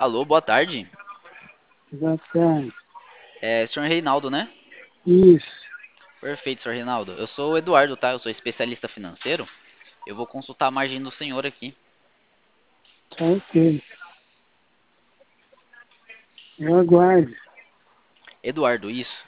Alô, boa tarde. Boa tarde. Senhor Reinaldo, né? Isso, Perfeito, senhor Reinaldo. Eu sou o Eduardo, tá? Eu sou especialista financeiro. Eu vou consultar a margem do senhor aqui. tá ok. Eu aguardo. Eduardo, isso.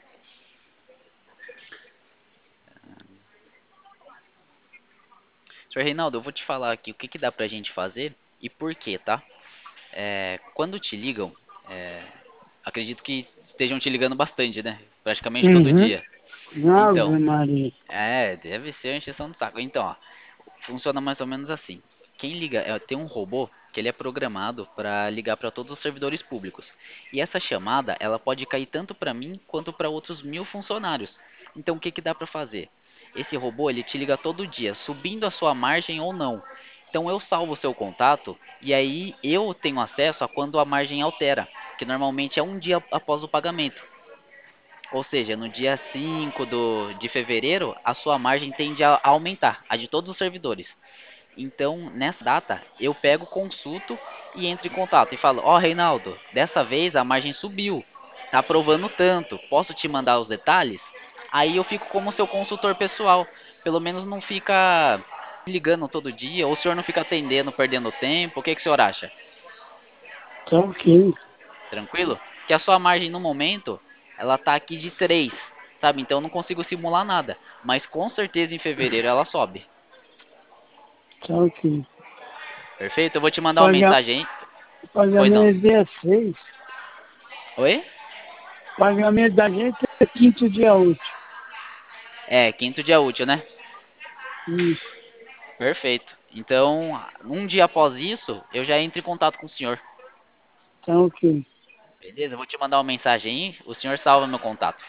Senhor Reinaldo, eu vou te falar aqui o que que dá pra gente fazer e por quê, tá? Quando te ligam, é, acredito que estejam te ligando bastante, né? Praticamente todo Uhum. dia. Então, Ave Maria. deve ser uma encheção de saco. Então, ó, funciona mais ou menos assim. Quem liga, tem um robô que ele é programado para ligar para todos os servidores públicos. E essa chamada, ela pode cair tanto para mim quanto para outros 1.000 funcionários. Então, o que que dá para fazer? Esse robô, ele te liga todo dia, subindo a sua margem ou não. Então, eu salvo o seu contato e aí eu tenho acesso a quando a margem altera, que normalmente é um dia após o pagamento. Ou seja, no dia 5 de fevereiro, a sua margem tende a aumentar, a de todos os servidores. Então, nessa data, eu pego, consulto e entro em contato e falo: Ó, Reinaldo, dessa vez a margem subiu, tá aprovando tanto, posso te mandar os detalhes? Aí eu fico como seu consultor pessoal. Pelo menos não fica ligando todo dia, ou o senhor não fica atendendo, perdendo tempo. O que que o senhor acha? Tá ok. Tranquilo? Que a sua margem no momento, ela tá aqui de 3, sabe? Então eu não consigo simular nada. Mas com certeza em fevereiro ela sobe. Tá ok. Perfeito? Eu vou te mandar uma Paga, mensagem aí. Pois não. pagamento é dia 6. Oi? Pagamento da gente é quinto dia útil. Quinto dia útil, né? Isso. Perfeito. Então, um dia após isso, eu já entro em contato com o senhor. Tá ok. Beleza? Eu vou te mandar uma mensagem aí. O senhor salva meu contato.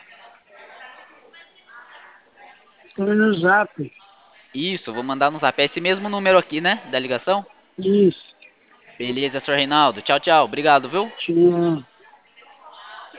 Estou no zap. Isso, vou mandar no zap. É esse mesmo número aqui, né? Da ligação? Isso. Beleza, senhor Reinaldo. Tchau, tchau. Obrigado, viu? Tchau.